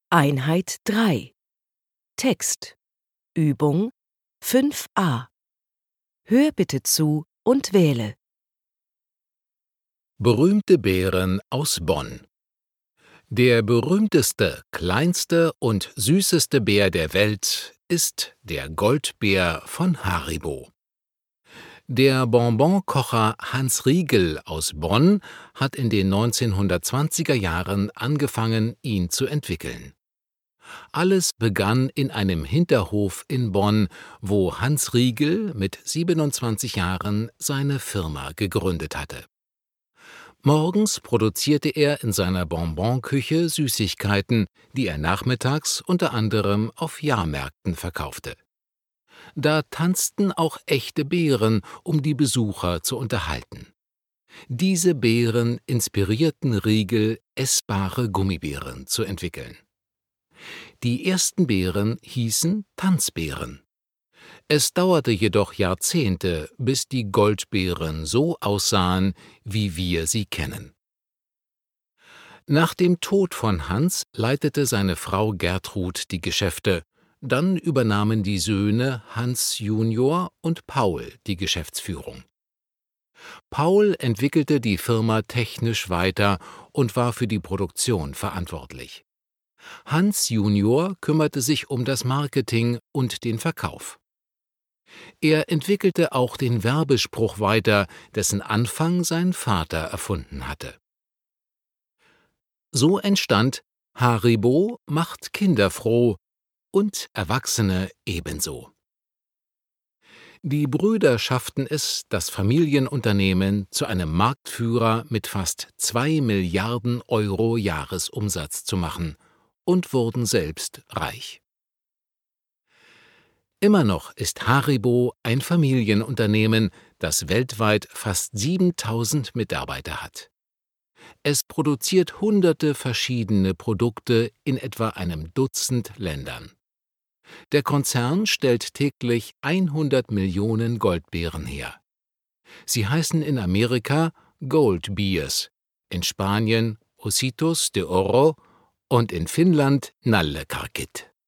Einheit 3 Text Übung 5a Hör bitte zu und wähle. Berühmte Beeren aus Bonn. Der berühmteste, kleinste und süßeste Bär der Welt ist der Goldbär von Haribo. Der Bonbonkocher Hans Riegel aus Bonn hat in den 1920er Jahren angefangen, ihn zu entwickeln. Alles begann in einem Hinterhof in Bonn, wo Hans Riegel mit 27 Jahren seine Firma gegründet hatte. Morgens produzierte er in seiner Bonbonküche Süßigkeiten, die er nachmittags unter anderem auf Jahrmärkten verkaufte. Da tanzten auch echte Bären, um die Besucher zu unterhalten. Diese Beeren inspirierten Riegel, essbare Gummibären zu entwickeln. Die ersten Beeren hießen Tanzbären. Es dauerte jedoch Jahrzehnte, bis die Goldbeeren so aussahen, wie wir sie kennen. Nach dem Tod von Hans leitete seine Frau Gertrud die Geschäfte, dann übernahmen die Söhne Hans Junior und Paul die Geschäftsführung. Paul entwickelte die Firma technisch weiter und war für die Produktion verantwortlich. Hans Junior kümmerte sich um das Marketing und den Verkauf. Er entwickelte auch den Werbespruch weiter, dessen Anfang sein Vater erfunden hatte. So entstand Haribo macht Kinder froh und Erwachsene ebenso. Die Brüder schafften es, das Familienunternehmen zu einem Marktführer mit fast 2 Milliarden Euro Jahresumsatz zu machen und wurden selbst reich. Immer noch ist Haribo ein Familienunternehmen, das weltweit fast 7.000 Mitarbeiter hat. Es produziert hunderte verschiedene Produkte in etwa einem Dutzend Ländern. Der Konzern stellt täglich 100 Millionen Goldbeeren her. Sie heißen in Amerika Gold Bears, in Spanien Ositos de Oro und in Finnland Nallekarkit.